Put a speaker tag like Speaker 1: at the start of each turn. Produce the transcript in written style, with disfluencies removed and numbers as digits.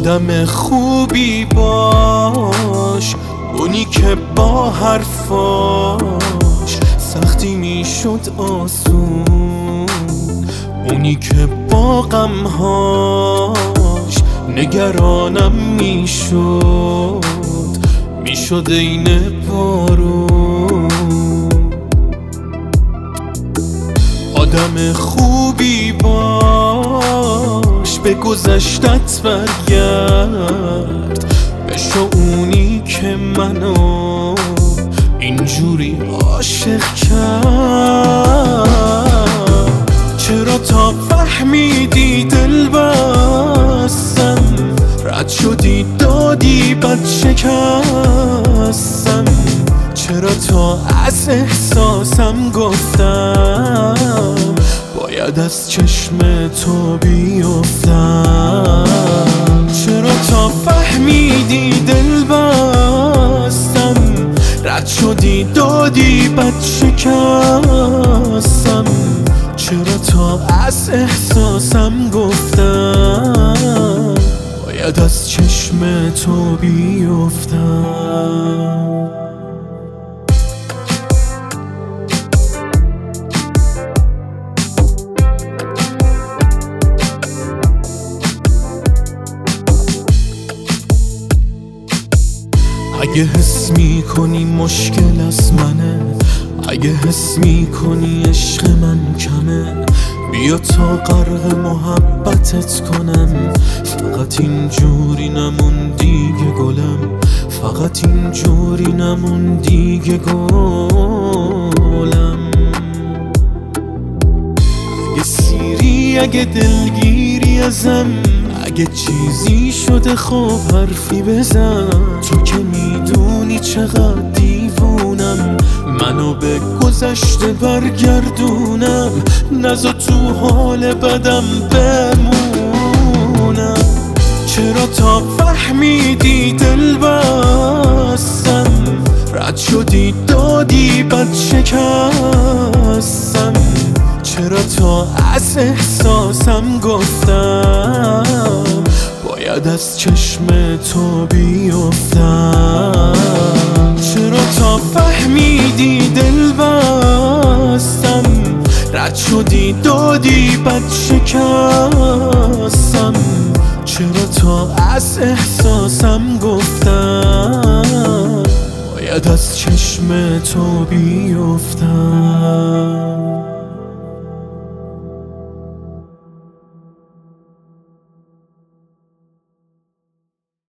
Speaker 1: آدم خوبی باش، اونی که با حرفاش سختی میشد آسون، اونی که با غمهاش نگرانم میشد عین بارون. آدم خوبی باش، به گذشتت برگرد، بشو اونی که منو اینجوری عاشق کرد. چرا تا فهمیدی دل بستم، رد شدی دادی بد شکستم، چرا تا از احساسم گفتم باید از چشم تو بیفتم. چرا تا فهمیدی دل بستم، رد شدی دادی بد شکستم، چرا تا از احساسم گفتم باید از چشم تو بیفتم. اگه حس میکنی مشکل از منه، اگه حس میکنی عشق من کمه، بیا تا غرق محبتت کنم. فقط اینجوری نمون دیگه گلم، فقط اینجوری نمون دیگه گلم. اگه سیری، اگه دلگیری ازم، اگه چیزی شده خب حرفی بزن. تو که میدونی چقدر دیوونم، منو به گذشته برگردونم، نذار تو حال بدم بمونم. چرا تا فهمیدی دل بستم، رد شدی دادی بد شکستم، چرا تا از احساسم گفتم باید از چشم تو بیفتم. چرا تا فهمیدی دل بستم، رد شدی دادی بد شکستم، چرا تا از احساسم گفتم باید از چشم تو بیفتم.